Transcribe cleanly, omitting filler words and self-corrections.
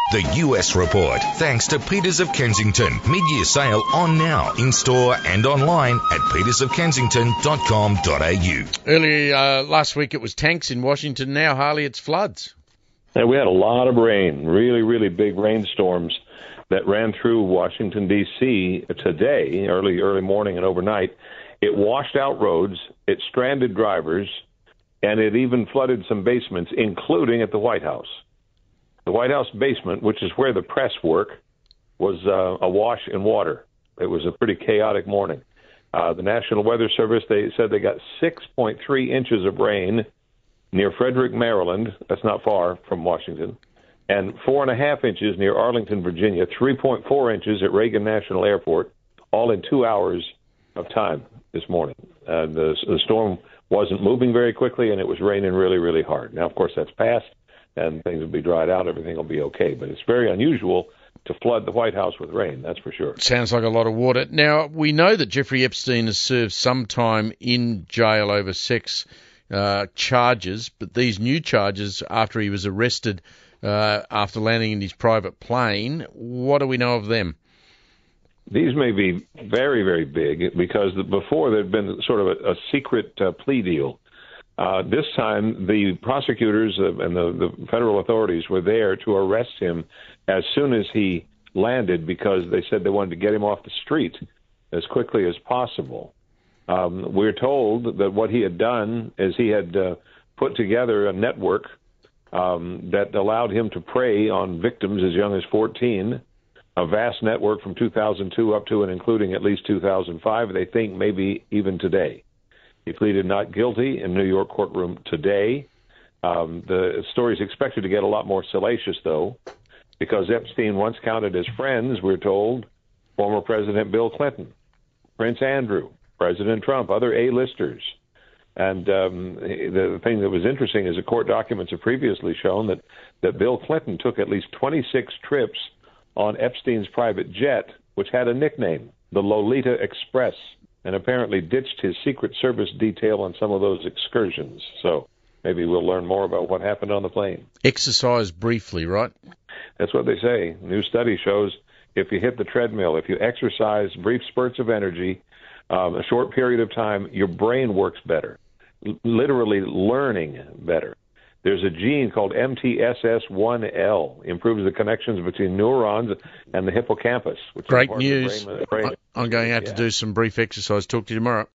The US Report, thanks to Peters of Kensington. Mid-year sale on now, in-store and online at petersofkensington.com.au. Earlier last week it was tanks in Washington. Now, Harley, it's floods. And we had a lot of rain, really, really big rainstorms that ran through Washington, D.C. today, early morning and overnight. It washed out roads, it stranded drivers, and it even flooded some basements, including at the White House. The White House basement, which is where the press work, was awash in water. It was a pretty chaotic morning. The National Weather Service, they said they got 6.3 inches of rain near Frederick, Maryland. That's not far from Washington. And 4.5 inches near Arlington, Virginia, 3.4 inches at Reagan National Airport, all in 2 hours of time this morning. The storm wasn't moving very quickly, and it was raining really, really hard. Now, of course, that's passed, and things will be dried out. Everything will be okay. But it's very unusual to flood the White House with rain, that's for sure. Sounds like a lot of water. Now, we know that Jeffrey Epstein has served some time in jail over sex charges, but these new charges after he was arrested after landing in his private plane, what do we know of them? These may be very, very big because before there had been sort of a secret plea deal. This time, the prosecutors and the federal authorities were there to arrest him as soon as he landed because they said they wanted to get him off the street as quickly as possible. We're told that what he had done is he had put together a network that allowed him to prey on victims as young as 14, a vast network from 2002 up to and including at least 2005, they think maybe even today. He pleaded not guilty in New York courtroom today. The story is expected to get a lot more salacious, though, because Epstein once counted as friends, we're told, former President Bill Clinton, Prince Andrew, President Trump, other A-listers. And the thing that was interesting is the court documents have previously shown that Bill Clinton took at least 26 trips on Epstein's private jet, which had a nickname, the Lolita Express, and apparently ditched his Secret Service detail on some of those excursions. So maybe we'll learn more about what happened on the plane. Exercise briefly, right? That's what they say. New study shows if you hit the treadmill, if you exercise brief spurts of energy, a short period of time, your brain works better, literally learning better. There's a gene called MTSS1L, improves the connections between neurons and the hippocampus. Which Great news. I'm going out to do some brief exercise. Talk to you tomorrow.